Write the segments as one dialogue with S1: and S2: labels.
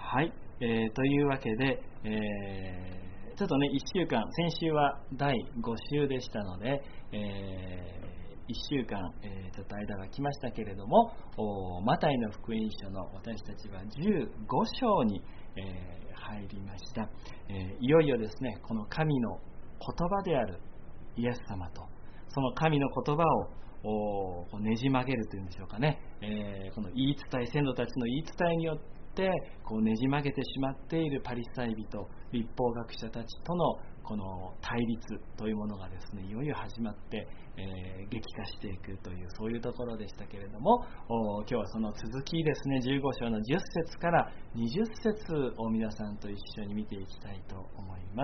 S1: はい、というわけで、ちょっとね1週間、先週は第5週でしたので、1週間、ちょっと間が空きましたけれども、マタイの福音書の私たちは15章に、入りました。いよいよですね、この神の言葉であるイエス様と、その神の言葉をねじ曲げるというんでしょうかね、この言い伝え、先祖たちの言い伝えによってこうねじ曲げてしまっているパリサイ人、律法学者たちとのこの対立というものがですね、いよいよ始まって、激化していくという、そういうところでしたけれども、今日はその続きですね、15章の10節から20節を皆さんと一緒に見ていきたいと思います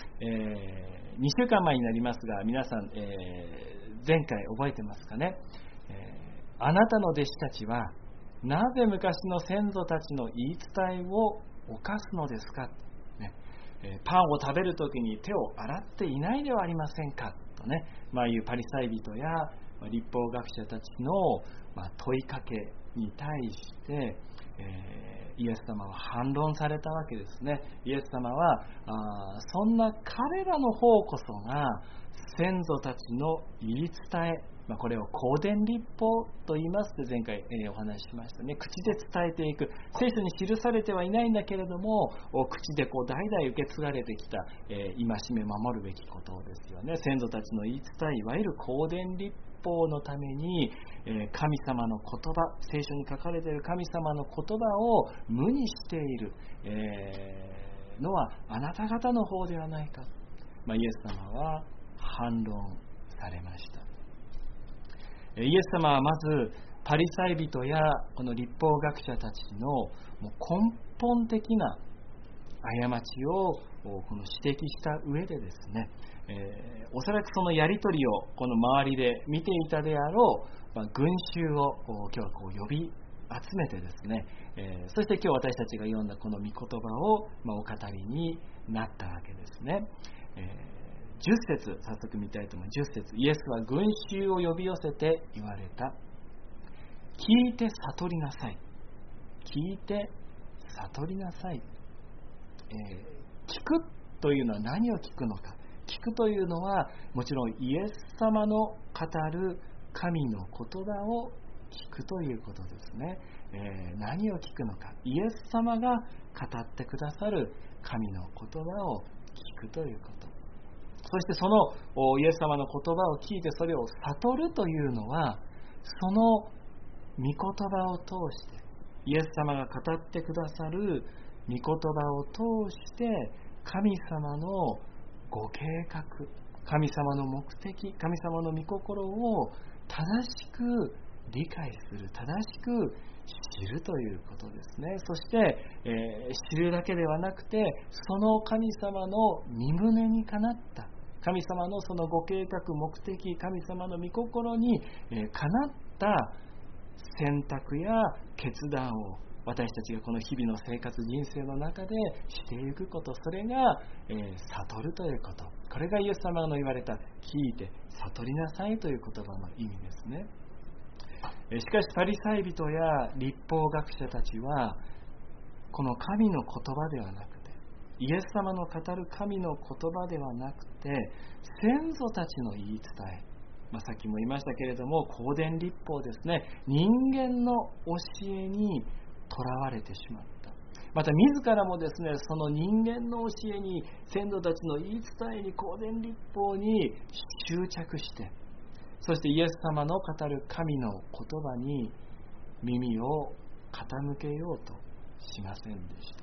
S1: 。2週間前になりますが、皆さん、前回覚えてますかね。あなたの弟子たちはなぜ昔の先祖たちの言い伝えを犯すのですか、ね、パンを食べるときに手を洗っていないではありませんかとね、いうパリサイ人や律法学者たちの問いかけに対して、イエス様は反論されたわけですね。イエス様はそんな彼らの方こそが先祖たちの言い伝え、これを公伝律法と言いますと前回、お話ししましたね。口で伝えていく、聖書に記されてはいないんだけれども、口でこう代々受け継がれてきた、戒め守るべきことですよね。先祖たちの言い伝え、いわゆる公伝律法のために、神様の言葉、聖書に書かれている神様の言葉を無にしている、のはあなた方の方ではないか、イエス様は反論されました。イエス様はまずパリサイ人やこの律法学者たちのもう根本的な過ちをこの指摘した上でですね、おそらくそのやり取りをこの周りで見ていたであろう、群衆を今日はこう呼び集めてですね、そして今日私たちが読んだこの御言葉をお語りになったわけですね。10節早速見たいと思います。10節、イエスは群衆を呼び寄せて言われた。聞いて悟りなさい。聞いて悟りなさい。聞くというのは何を聞くのか。聞くというのはもちろんイエス様の語る神の言葉を聞くということですね。何を聞くのか。イエス様が語ってくださる神の言葉を聞くということ。そしてそのイエス様の言葉を聞いてそれを悟るというのは、その御言葉を通してイエス様が語ってくださる御言葉を通して神様のご計画、神様の目的、神様の御心を正しく理解する、正しく知るということですね。そして、知るだけではなくて、その神様の御胸にかなった神様のそのご計画、目的、神様の御心にかなった選択や決断を私たちがこの日々の生活、人生の中でしていくこと、それが、悟るということ。これがイエス様の言われた聞いて悟りなさいという言葉の意味ですね。しかしパリサイ人や律法学者たちはこの神の言葉ではなくて、イエス様の語る神の言葉ではなくて、先祖たちの言い伝え、さっきも言いましたけれども、公伝律法ですね、人間の教えにとらわれてしまった。また自らもですね、その人間の教えに、先祖たちの言い伝えに、公伝律法に執着して、そしてイエス様の語る神の言葉に耳を傾けようとしませんでした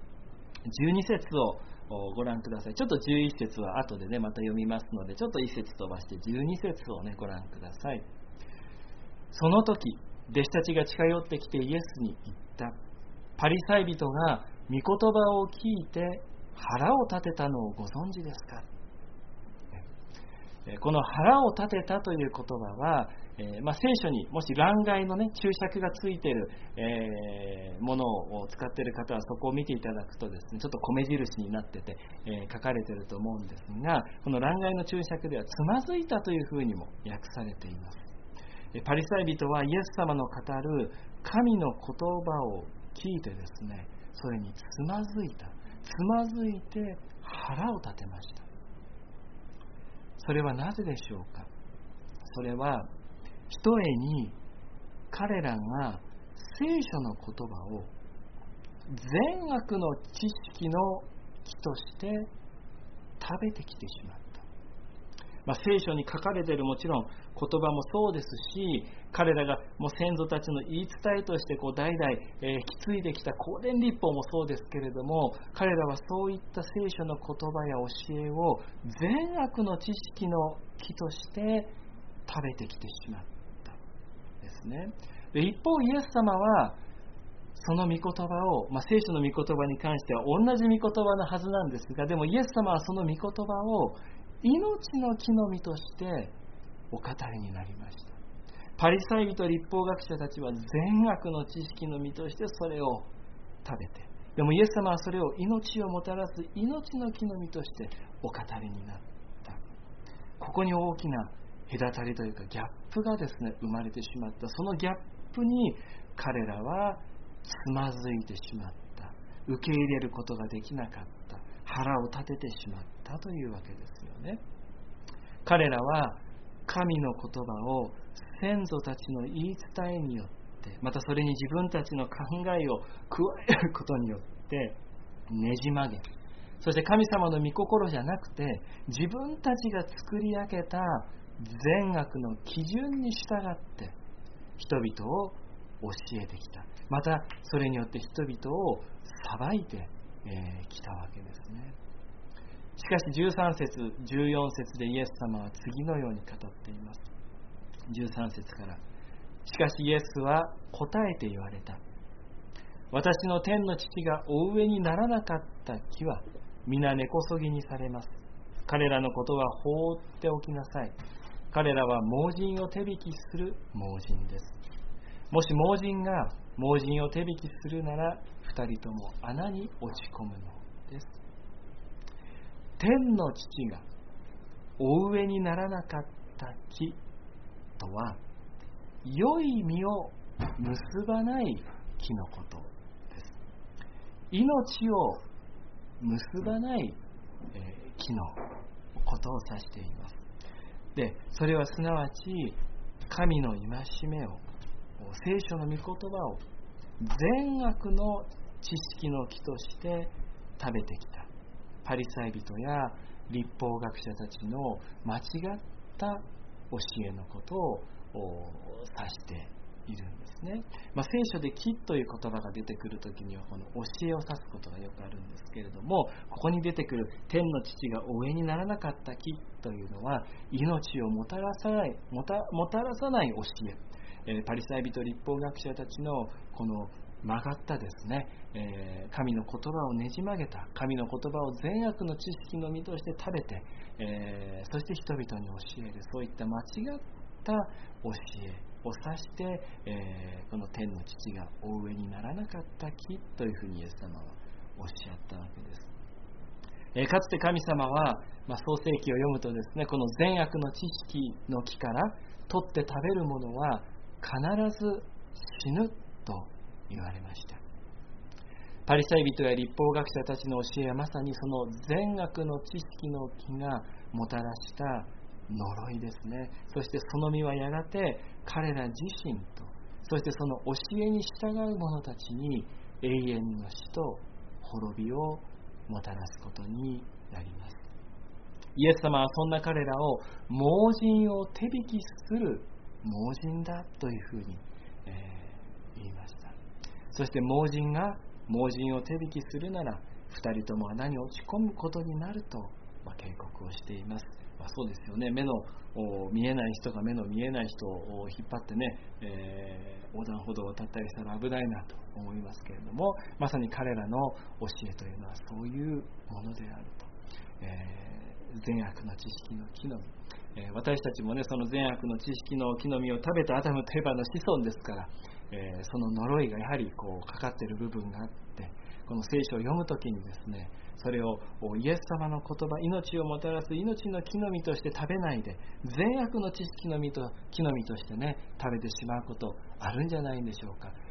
S1: 。12節をご覧ください。ちょっと11節は後でねまた読みますので、ちょっと1節飛ばして12節をねご覧ください。その時弟子たちが近寄ってきてイエスに言った。パリサイ人が御言葉を聞いて腹を立てたのをご存知ですか。この腹を立てたという言葉は、聖書にもし欄外の、注釈がついている、ものを使っている方はそこを見ていただくとですね、ちょっと米印になってて、書かれていると思うんですが、この欄外の注釈ではつまずいたというふうにも訳されています。パリサイ人はイエス様の語る神の言葉を聞いてですね、 それにつまずいて腹を立てました。それはなぜでしょうか。それはひとえに彼らが聖書の言葉を善悪の知識の木として食べてきてしまった。聖書に書かれているもちろん言葉もそうですし、彼らがもう先祖たちの言い伝えとして代々引き継いできた公伝律法もそうですけれども、彼らはそういった聖書の言葉や教えを善悪の知識の木として食べてきてしまったですね。で、一方イエス様はその御言葉を、聖書の御言葉に関しては同じ御言葉のはずなんですが、でもイエス様はその御言葉を命の木の実としてお語りになりました。パリサイ人律法学者たちは善悪の知識の実としてそれを食べて、でもイエス様はそれを命をもたらす命の木の実としてお語りになった。ここに大きな隔たりというかギャップがですね生まれてしまった。そのギャップに彼らはつまずいてしまった、受け入れることができなかった、腹を立ててしまったというわけですよね。彼らは神の言葉を先祖たちの言い伝えによって、またそれに自分たちの考えを加えることによってねじ曲げ、そして神様の御心じゃなくて自分たちが作り上げた善悪の基準に従って人々を教えてきた。またそれによって人々を裁いてきたわけですね。しかし13節14節でイエス様は次のように語っています。13節から、しかしイエスは答えて言われた。私の天の父がお植えにならなかった木は皆根こそぎにされます。彼らのことは放っておきなさい。彼らは盲人を手引きする盲人です。もし盲人が盲人を手引きするなら二人とも穴に落ち込むのです。天の父がお植えにならなかった木とは良い実を結ばない木のことです。命を結ばない木のことを指しています。で、それはすなわち神の戒めを、聖書の御言葉を善悪の知識の木として食べてきたパリサイ人や律法学者たちの間違った教えのことを指しているんですね。聖書で木という言葉が出てくるときにはこの教えを指すことがよくあるんですけれども、ここに出てくる天の父がお植えにならなかった木というのは命をもたらさない教え、パリサイ人律法学者たちのこの曲がったですね、神の言葉をねじ曲げた、神の言葉を善悪の知識の実として食べて、そして人々に教える、そういった間違った教えを指して、この天の父がお植えにならなかった木というふうにイエス様はおっしゃったわけです。かつて神様は、創世記を読むとですね、この善悪の知識の木から取って食べるものは必ず死ぬと言われました。パリサイ人や律法学者たちの教えはまさにその善悪の知識の木がもたらした呪いですね。そしてその実はやがて彼ら自身と、そしてその教えに従う者たちに永遠の死と滅びをもたらすことになります。イエス様はそんな彼らを盲人を手引きする盲人だというふうに、言いました。そして盲人が盲人を手引きするなら二人とも穴に落ち込むことになると、警告をしています。そうですよね。目の見えない人が目の見えない人を引っ張ってね、横断歩道を渡ったりしたら危ないなと思いますけれども、まさに彼らの教えというのはそういうものであると。善悪の知識の木の実、私たちもね、その善悪の知識の木の実を食べたアダムとエバの子孫ですから、その呪いがやはりかかっている部分があって、この聖書を読むときにですね、それをイエス様の言葉、命をもたらす命の木の実として食べないで、善悪の知識の木の実としてね、食べてしまうことあるんじゃないんでしょうか。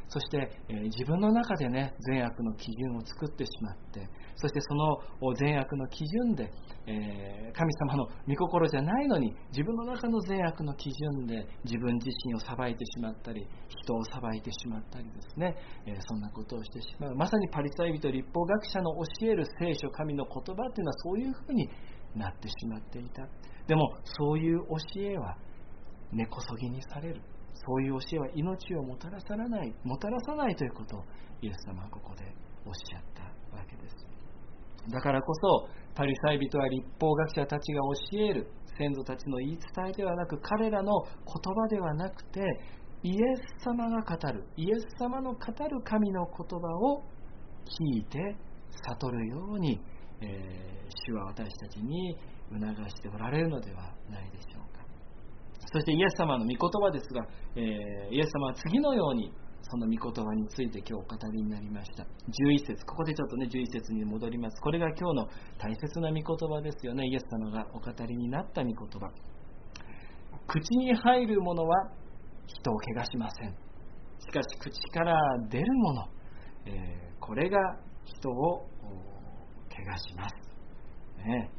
S1: そして、自分の中でね、善悪の基準を作ってしまって、そしてその善悪の基準で、神様の御心じゃないのに自分の中の善悪の基準で自分自身を裁いてしまったり、人を裁いてしまったりですね、そんなことをしてしまう。まさにパリサイ人、立法学者の教える聖書、神の言葉というのはそういうふうになってしまっていた。でもそういう教えは根こそぎにされる。そういう教えは命をもたらさないということをイエス様はここでおっしゃったわけです。だからこそパリサイ人は立法学者たちが教える先祖たちの言い伝えではなく、彼らの言葉ではなくて、イエス様が語る、イエス様の語る神の言葉を聞いて悟るように、主は私たちに促しておられるのではないでしょうか。そしてイエス様の御言葉ですが、イエス様は次のようにその御言葉について今日お語りになりました。11節、ここでちょっとね11節に戻ります。これが今日の大切な御言葉ですよね。イエス様がお語りになった御言葉。口に入るものは人を汚しません。しかし口から出るもの、これが人を汚します、ね。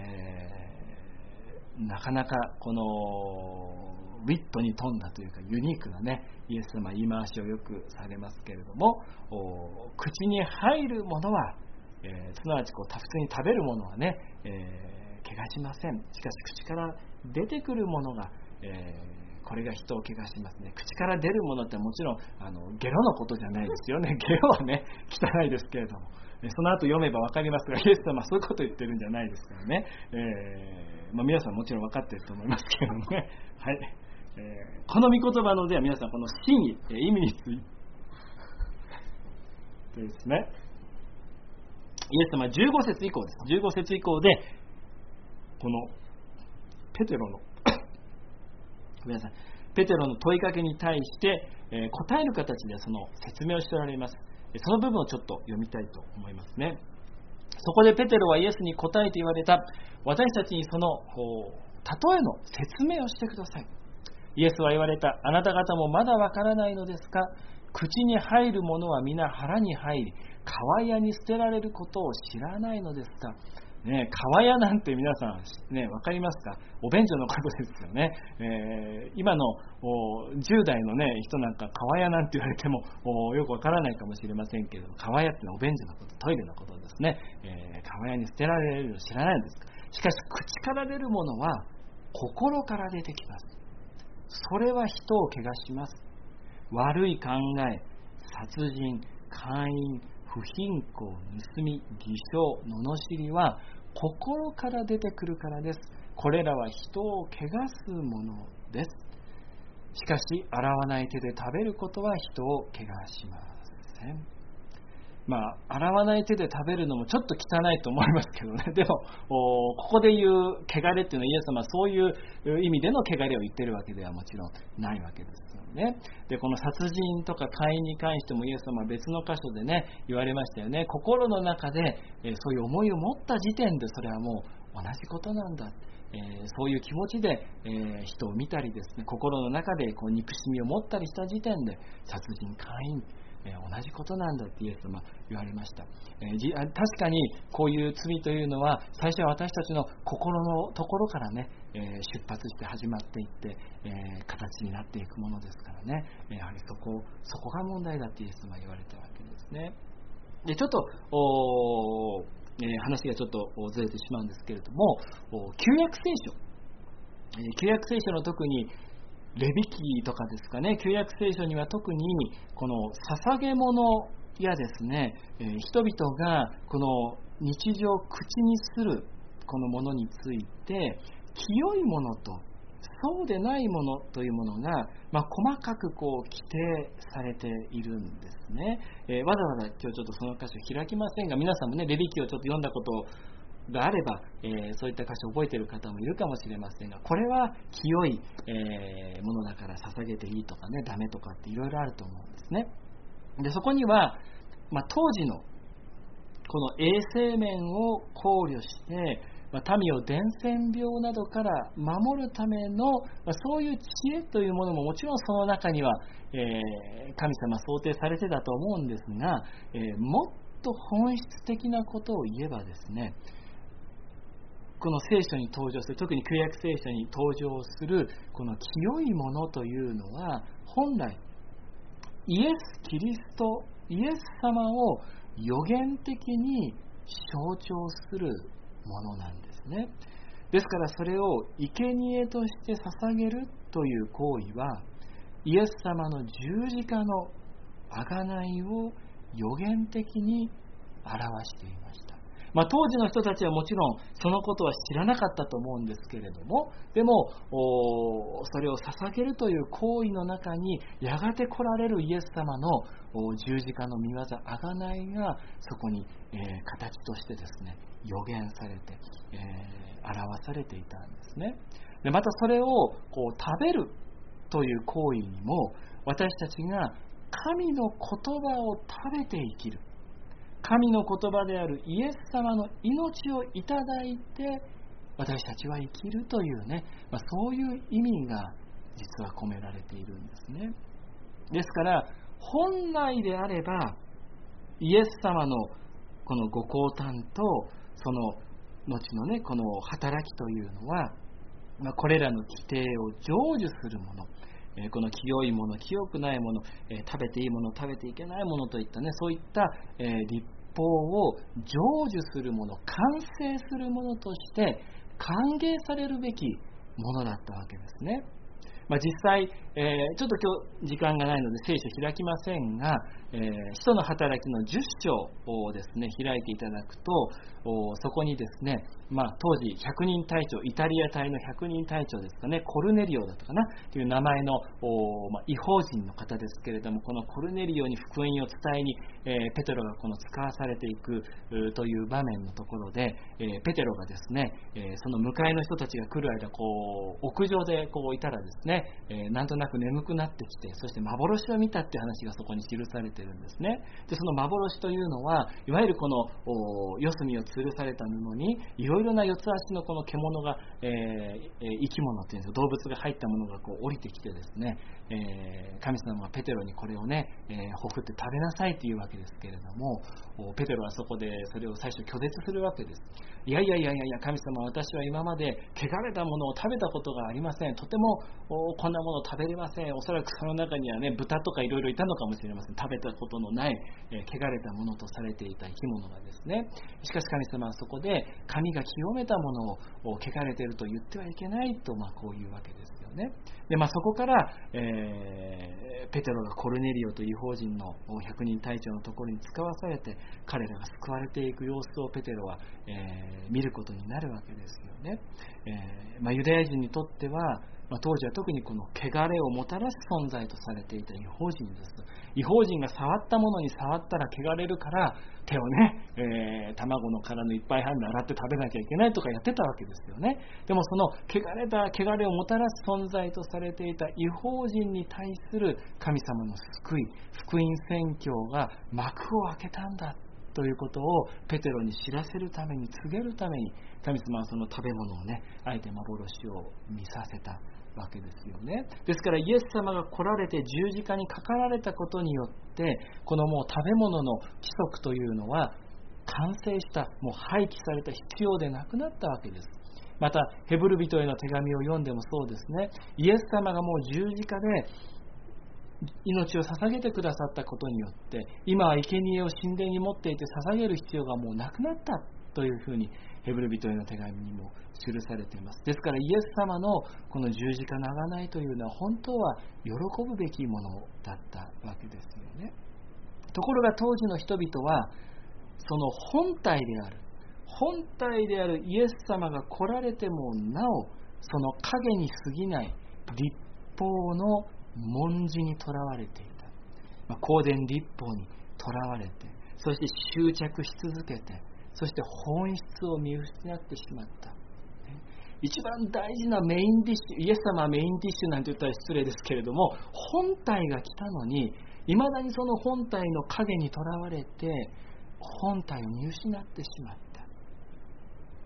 S1: なかなかこのウィットに富んだというかユニークなね、イエス様言い回しをよくされますけれども、口に入るものは、すなわち普通に食べるものはね、汚しません。しかし口から出てくるものが、これが人を汚しますね。口から出るものってもちろんゲロのことじゃないですよね。ゲロはね汚いですけれども、その後読めば分かりますが、イエス様はそういうことを言ってるんじゃないですからね。皆さんもちろん分かっていると思いますけれどもね。はい。この御言葉のでは皆さんこの真意、意味についてですね、イエス様は15節以降です。15節以降でこのペテロの皆さんペテロの問いかけに対して、答える形でその説明をしておられます。その部分をちょっと読みたいと思いますね。そこでペテロはイエスに答えて言われた。私たちにその例えの説明をしてください。イエスは言われた。あなた方もまだわからないのですか。口に入るものは皆腹に入り、川屋に捨てられることを知らないのですか。ね、川屋なんて皆さん、ね、わかりますか。お便所のことですよね。今の10代の、ね、人なんか川屋なんて言われてもよくわからないかもしれませんけれども、川屋ってのはお便所のこと、トイレのことですね。川屋に捨てられるのを知らないのですか。しかし口から出るものは心から出てきます。それは人を汚します。悪い考え、殺人、姦淫、不貧困、盗み、偽証、罵りは心から出てくるからです。これらは人を汚すものです。しかし洗わない手で食べることは人を汚しません。洗わない手で食べるのもちょっと汚いと思いますけどね。でもここで言う汚れっていうのは、イエス様はそういう意味での汚れを言ってるわけではもちろんないわけですよね。で、この殺人とか姦淫に関してもイエス様は別の箇所でね言われましたよね。心の中でそういう思いを持った時点でそれはもう同じことなんだ。そういう気持ちで、人を見たりですね、心の中で憎しみを持ったりした時点で殺人、姦淫同じことなんだってイエス様言われました。確かにこういう罪というのは最初は私たちの心のところからね、出発して始まっていって、形になっていくものですからね。やはりそこが問題だってイエス様は言われたわけですね。で、ちょっと話がちょっとずれてしまうんですけれども、旧約聖書の特にレビ記とかですかね、旧約聖書には特にこの捧げ物やですね、人々がこの日常口にするこのものについて、清いものとそうでないものというものが、細かく規定されているんですね。わざわざ今日ちょっとその箇所開きませんが、皆さんもねレビ記をちょっと読んだことがあれば、そういった箇所を覚えている方もいるかもしれませんが、これは清い、ものだから捧げていいとかね、ダメとかっていろいろあると思うんですね。で、そこには、当時のこの衛生面を考慮して、 民を伝染病などから守るための、そういう知恵というものももちろんその中には、神様想定されてたと思うんですが、もっと本質的なことを言えばですね、この聖書に登場する、特に旧約聖書に登場するこの清いものというのは、本来イエス・キリスト、イエス様を予言的に象徴するものなんですね。ですからそれを生贄として捧げるという行為は、イエス様の十字架の贖いを予言的に表していました。当時の人たちはもちろんそのことは知らなかったと思うんですけれども、でもそれを捧げるという行為の中にやがて来られるイエス様の十字架の御業、贖いがそこに、形としてですね、予言されて、表されていたんですね。でまたそれを食べるという行為にも、私たちが神の言葉を食べて生きる、神の言葉であるイエス様の命をいただいて私たちは生きるというね、そういう意味が実は込められているんですね。ですから本来であればイエス様のこのご降誕とその後のね、この働きというのは、これらの規定を成就するもの、この清いもの、清くないもの、食べていいもの、食べていけないものといったね、そういった、律法を成就するもの、完成するものとして歓迎されるべきものだったわけですね。実際、ちょっと今日時間がないので聖書開きませんが、使徒の働きの10章をですね開いていただくと、そこにですね、当時100人隊長、イタリア隊の100人隊長ですかね、コルネリオだったかなという名前の異邦人の方ですけれども、このコルネリオに福音を伝えに、ペテロがこの使わされていくという場面のところで、ペテロがですね、その迎えの人たちが来る間屋上でいたらですね、なんとなく眠くなってきて、そして幻を見たっていう話がそこに記されているんですね。でその幻というのは、いわゆるこの四隅を吊るされた布にいろいろな四つ足のこの獣が、生き物というんですか、動物が入ったものが降りてきてですね、神様がペテロにこれをね、ほふって食べなさいというわけですけれども、ペテロはそこでそれを最初拒絶するわけです。いや神様、私は今まで汚れたものを食べたことがありません。とてもこんなものを食べれません。おそらくその中にはね、豚とかいろいろいたのかもしれません。食べたことのない、汚れたものとされていた生き物がですね、しかし神様はそこで神が清めたものを汚れていると言ってはいけないと、こういうわけですよね。でそこから、ペテロがコルネリオという異邦人の100人隊長のところに使わされて、彼らが救われていく様子をペテロは、見ることになるわけですよね。ユダヤ人にとっては、当時は特にこの汚れをもたらす存在とされていた異邦人です。異邦人が触ったものに触ったら汚れるから手をね、卵の殻のいっぱい半で洗って食べなきゃいけないとかやってたわけですよね。でもその汚れをもたらす存在とされていた異邦人に対する神様の救い、福音宣教が幕を開けたんだということをペテロに知らせるために、告げるために、神様はその食べ物をね、あえて幻を見させたわけですよね。ですからイエス様が来られて十字架にかかられたことによって、このもう食べ物の規則というのは完成した、もう廃棄された、必要でなくなったわけです。またヘブル人への手紙を読んでもそうですね。イエス様がもう十字架で命を捧げてくださったことによって、今は生贄を神殿に持っていて捧げる必要がもうなくなったというふうにヘブル人への手紙にも記されています。ですからイエス様のこの十字架の贖いというのは本当は喜ぶべきものだったわけですよね。ところが当時の人々はその本体であるイエス様が来られてもなお、その影に過ぎない律法の文字にとらわれていた。公伝律法にとらわれて、そして執着し続けて、そして本質を見失ってしまった。一番大事なメインディッシュ、イエス様はメインディッシュなんて言ったら失礼ですけれども、本体が来たのに、いまだにその本体の影にとらわれて、本体を見失ってしまった。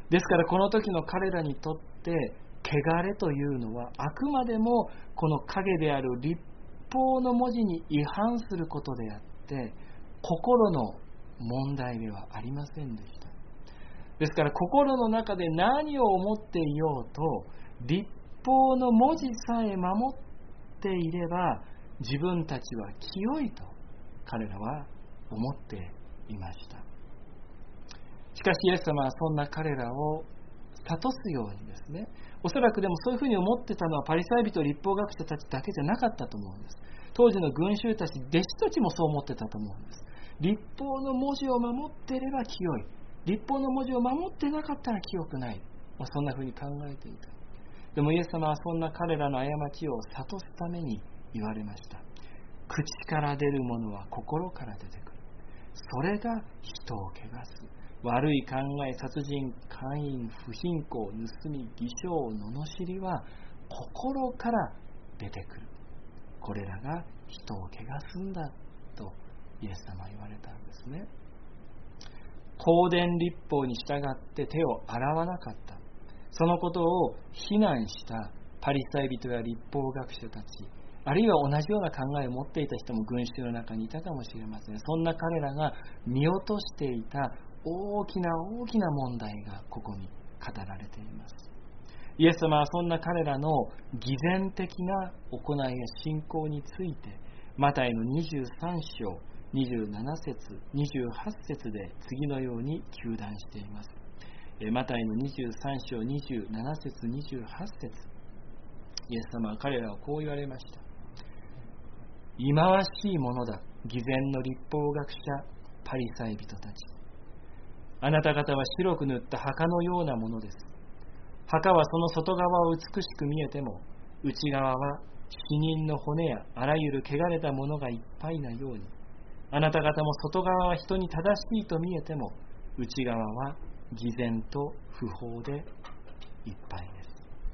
S1: ですからこの時の彼らにとって汚れというのはあくまでもこの影である律法の文字に違反することであって心の問題ではありませんでした。ですから心の中で何を思っていようと律法の文字さえ守っていれば自分たちは清いと彼らは思っていました。しかしイエス様はそんな彼らを諭すようにですね、おそらくでもそういうふうに思ってたのはパリサイ人律法学者たちだけじゃなかったと思うんです。当時の群衆たち、弟子たちもそう思ってたと思うんです。律法の文字を守っていれば清い、律法の文字を守ってなかったら清くない、そんなふうに考えていた。でもイエス様はそんな彼らの過ちを諭すために言われました。口から出るものは心から出てくる。それが人を汚す。悪い考え、殺人、姦淫、不信仰、盗み、偽証、罵りは心から出てくる。これらが人を汚すんだとイエス様は言われたんですね。公伝律法に従って手を洗わなかった、そのことを非難したパリサイ人や律法学者たち、あるいは同じような考えを持っていた人も群衆の中にいたかもしれません。そんな彼らが見落としていた大きな大きな問題がここに語られています。イエス様はそんな彼らの偽善的な行いや信仰についてマタイの23章27節28節で次のように糾弾しています。マタイの23章27節28節、イエス様は彼らをこう言われました。忌まわしいものだ、偽善の律法学者パリサイ人たち。あなた方は白く塗った墓のようなものです。墓はその外側を美しく見えても、内側は死人の骨やあらゆる汚れたものがいっぱいなように、あなた方も外側は人に正しいと見えても、内側は偽善と不法でいっぱいです。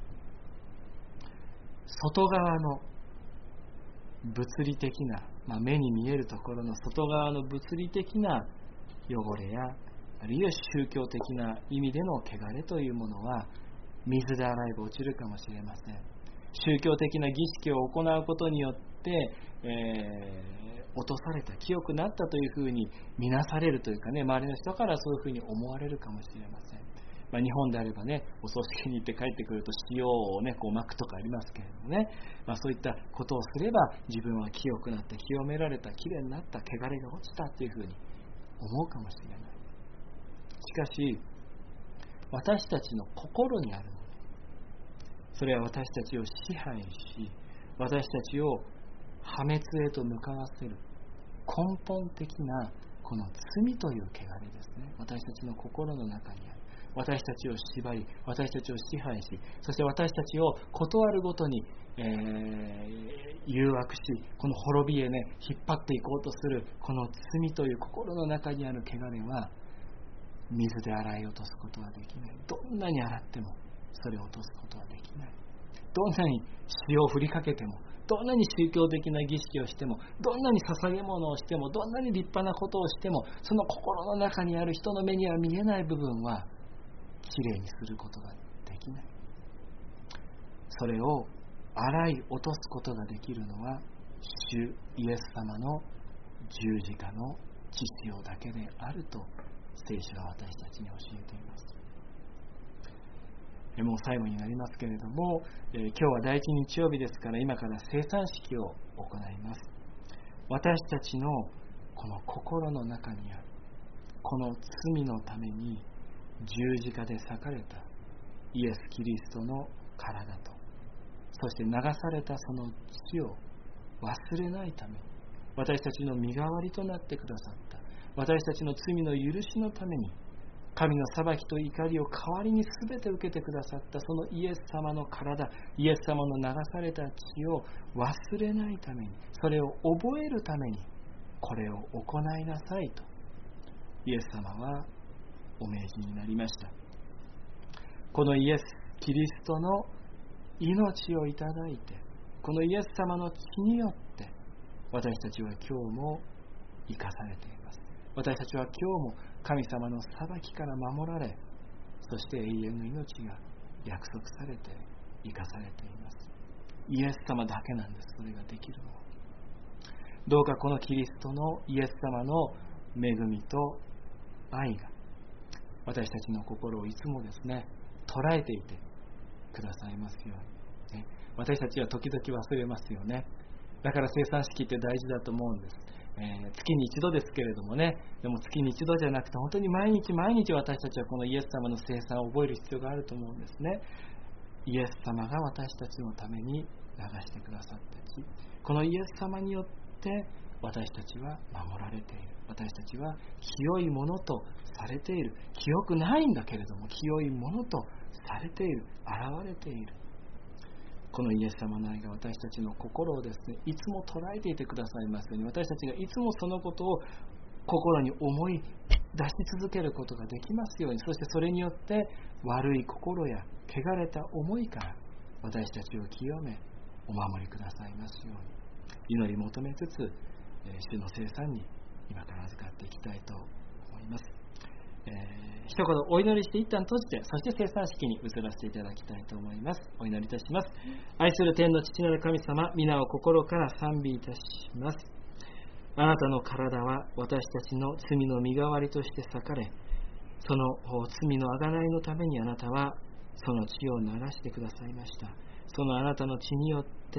S1: 外側の物理的な、目に見えるところの外側の物理的な汚れや、あるいは宗教的な意味での汚れというものは水で洗えば落ちるかもしれません。宗教的な儀式を行うことによって、落とされた、清くなったというふうに見なされるというかね、周りの人からそういうふうに思われるかもしれません。日本であればね、お葬式に行って帰ってくると塩をね、こう巻くとかありますけれどもね、そういったことをすれば自分は清くなった、清められた、きれいになった、汚れが落ちたというふうに思うかもしれない。しかし私たちの心にあるもの、それは私たちを支配し、私たちを破滅へと向かわせる根本的なこの罪という汚れですね。私たちの心の中にある。私たちを縛り、私たちを支配し、そして私たちを事あるごとに、誘惑し、この滅びへね、引っ張っていこうとするこの罪という心の中にある汚れは水で洗い落とすことはできない。どんなに洗ってもそれを落とすことはできない。どんなに塩を振りかけても、どんなに宗教的な儀式をしても、どんなに捧げ物をしても、どんなに立派なことをしても、その心の中にある人の目には見えない部分はきれいにすることができない。それを洗い落とすことができるのは主イエス様の十字架の血潮だけであると聖書は私たちに教えています。もう最後になりますけれども、今日は第一日曜日ですから、今から聖餐式を行います。私たちのこの心の中にあるこの罪のために十字架で裂かれたイエス・キリストの体と、そして流されたその血を忘れないために、私たちの身代わりとなってくださった、私たちの罪の許しのために神の裁きと怒りを代わりに全て受けてくださったそのイエス様の体、イエス様の流された血を忘れないために、それを覚えるためにこれを行いなさいとイエス様はお命じになりました。このイエス・キリストの命をいただいて、このイエス様の血によって私たちは今日も生かされています。私たちは今日も神様の裁きから守られ、 そして永遠の命が約束されて生かされています。イエス様だけなんです、それができるのは。どうかこのキリストのイエス様の恵みと愛が私たちの心をいつもですね、捉えていてくださいますように、ね、私たちは時々忘れますよね。だから生産式って大事だと思うんです。月に一度ですけれどもね、でも月に一度じゃなくて本当に毎日毎日私たちはこのイエス様の生産を覚える必要があると思うんですね。イエス様が私たちのために流してくださった地、このイエス様によって私たちは守られている。私たちは清いものとされている。清くないんだけれども清いものとされている、現れている。このイエス様の愛が私たちの心をですね、いつも捉えていてくださいますように、私たちがいつもそのことを心に思い出し続けることができますように、そしてそれによって悪い心や汚れた思いから私たちを清めお守りくださいますように祈り求めつつ、主の聖餐に今から預かっていきたいと思います。一言お祈りして一旦閉じて、そして聖餐式に移らせていただきたいと思います。お祈りいたします。愛する天の父なる神様、皆を心から賛美いたします。あなたの体は私たちの罪の身代わりとして裂かれ、その罪の贖いのためにあなたはその血を流してくださいました。そのあなたの血によって、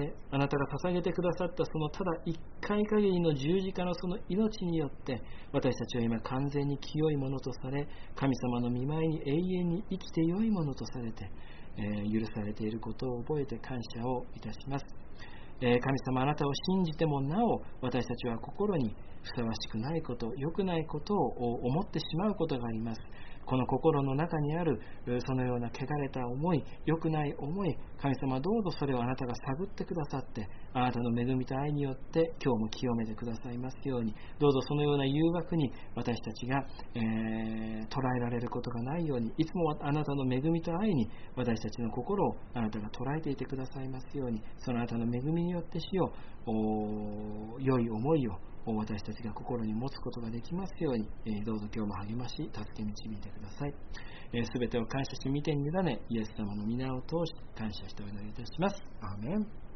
S1: あなたが捧げてくださったそのただ一回限りの十字架のその命によって、私たちは今完全に清いものとされ、神様の御前に永遠に生きて良いものとされて、許されていることを覚えて感謝をいたします。神様、あなたを信じてもなお私たちは心にふさわしくないこと、良くないことを思ってしまうことがあります。この心の中にあるそのような汚れた思い、良くない思い、神様どうぞそれをあなたが探ってくださって、あなたの恵みと愛によって今日も清めてくださいますように、どうぞそのような誘惑に私たちが、捉えられることがないように、いつもあなたの恵みと愛に私たちの心をあなたが捉えていてくださいますように、そのあなたの恵みによって主よ、良い思いを私たちが心に持つことができますように、どうぞ今日も励まし助け導いてください。すべてを感謝し御手に委ね、イエス様の皆を通して感謝してお祈りいたします。アーメン。